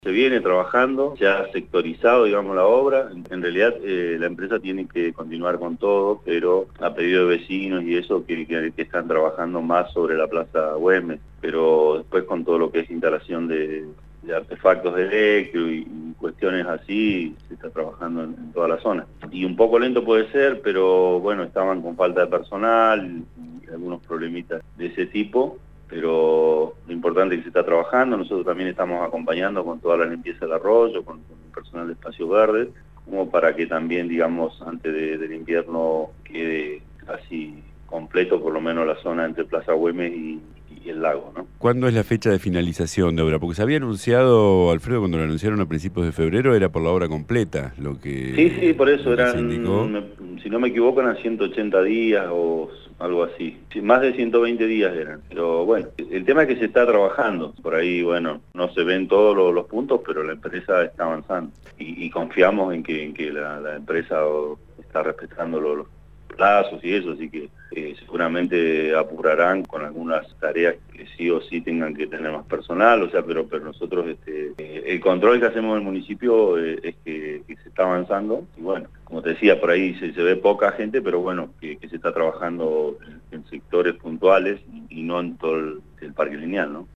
Se viene trabajando, se ha sectorizado, digamos, la obra. En realidad la empresa tiene que continuar con todo, pero a pedido de vecinos y eso que están trabajando más sobre la Plaza Güemes, pero después con todo lo que es instalación de artefactos eléctricos y cuestiones así, se está trabajando en toda la zona. Y un poco lento puede ser, pero bueno, estaban con falta de personal y algunos problemitas de ese tipo. Pero lo importante es que se está trabajando. Nosotros también estamos acompañando con toda la limpieza del arroyo, con el personal de Espacio Verde, como para que también, digamos, antes del invierno quede casi completo, por lo menos la zona entre Plaza Güemes y el lago, ¿no? ¿Cuándo es la fecha de finalización de obra? Porque se había anunciado, Alfredo, cuando lo anunciaron a principios de febrero, era por la obra completa, Sí, por eso lo que se indicó. si no me equivoco, eran 180 días o algo así. Sí, más de 120 días eran. Pero bueno, el tema es que se está trabajando. Por ahí, bueno, no se ven todos los puntos, pero la empresa está avanzando. Y confiamos en que la empresa está respetando los plazos y eso, así que seguramente apurarán con algunas tareas que sí o sí tengan que tener más personal, o sea, pero nosotros el control que hacemos en el municipio es que se está avanzando, y bueno, como te decía, por ahí se ve poca gente, pero bueno, que se está trabajando en sectores puntuales y no en todo el parque lineal, ¿no?